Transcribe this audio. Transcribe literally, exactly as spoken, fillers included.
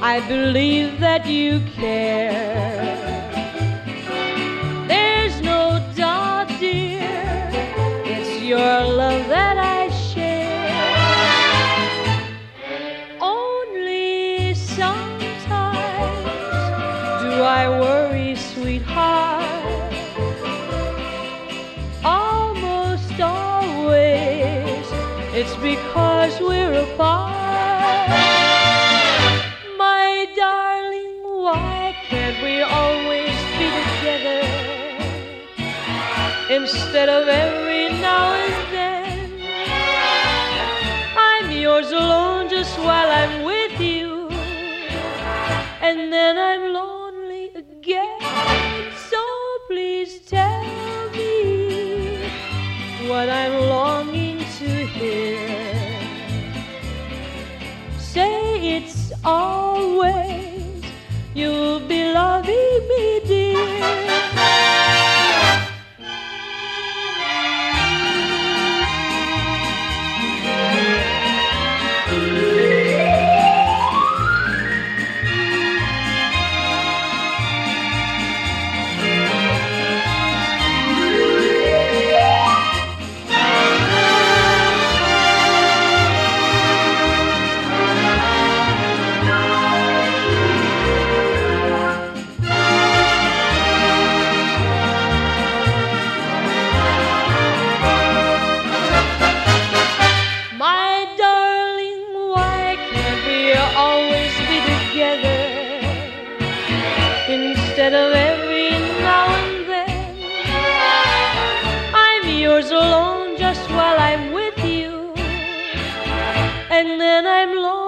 I believe that you care. There's no doubt, dear, it's your love that I share. Only sometimes do I worry, sweetheart. Almost always it's because we're apart. My darling, why can't we always be together instead of every now and then? I'm yours alone just while I'm with you, and then I'm lonely again. So please tell me what I'm longing to hear. Say it's always you'll be loving me, dear. Always be together instead of every now and then. I'm yours alone just while I'm with you, and then I'm lonely